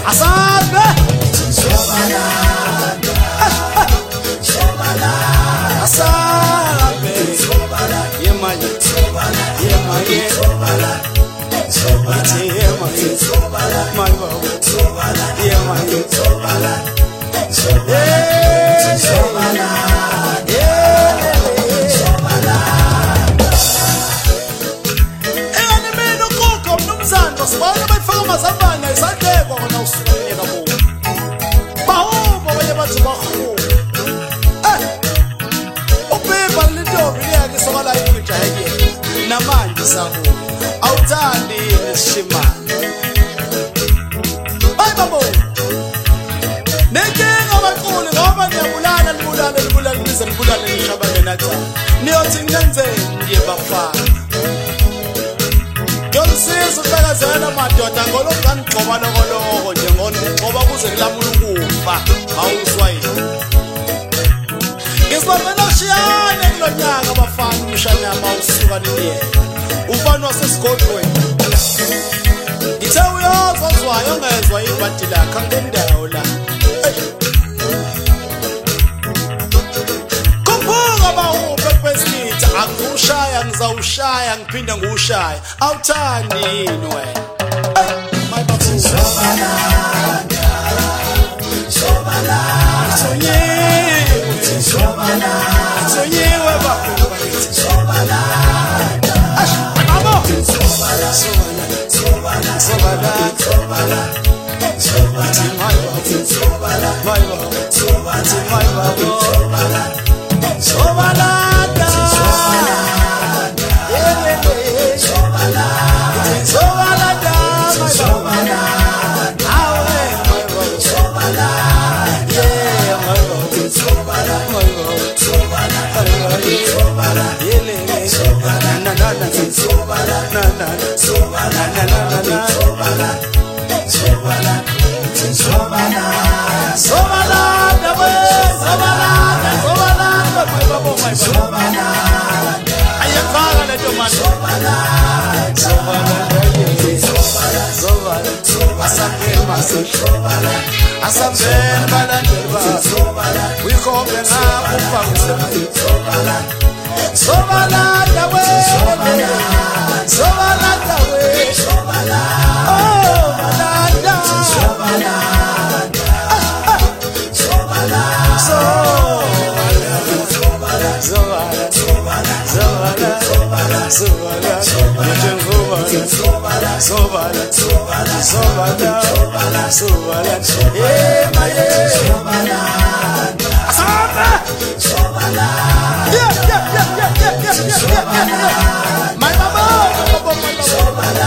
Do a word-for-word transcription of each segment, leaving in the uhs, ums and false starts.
asabe asabe yemanye yemanye sibona bayifaka amazambane isandleko wona usukela bo bawo baye bathi bahu eh ubeba lintombi liyake sokala ikujaheke namanje sabo awuthandi nesishimane bay babo nenkinga abaquli ngoba niyabulala libulala libulala nize libulala nishabane nathi niyothi ngenzeni ngiyebafana Yonsiza ukubekazela madoda ngolokani gcoba lokoloko nje ngoba kuze kulamula ukufa awuswayini Ngisibambela ushiyane kulonyaka abafana umshana yama usuka niniye ufana wasesigodlweni Ngithe uyozozwayo ongezwa ibhadi lakhe angendawo la Kumbuka bawuphe kwesithi akushaya ngizawushaya ngiphinda ngushaya awuthani yini wena my babu sobala sobala sonyiwe sobala sonyiwe babu sobala babo sobala sobala sobala sobala sobala sobala my babu sobala my babu sobala sobala Asamben balandelwa we come na kufa sobala sobala dawe sobala dawe sobala oh balanda sobala sobala sobala sobala sobala sobala sobala sobala sobala sobala eh maye sobala asaba sobala yeah yeah yeah yeah yeah yeah yeah my mama sobala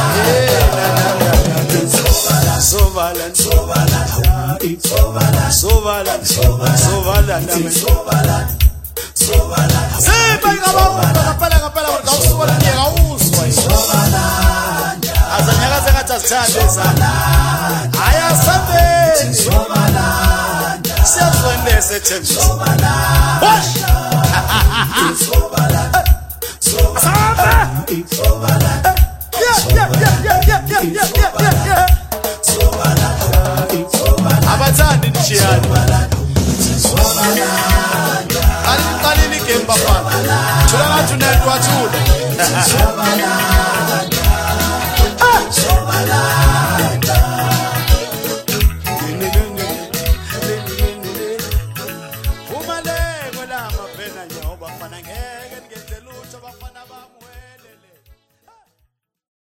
sobala sobala sobala sobala sobala sobala sepa ngaba ngapela ngapela ngawusuka ngiyeka uswa sobala azanyaka sengathazithande sana aya sambeni sobala siyazwendese thembi sobala sobala sobala sobala yeah yeah yeah yeah yeah yeah yeah yeah sobala sobala abathandi nishiyani sobala ali ali ni gemba fa thula ngathi unento wathula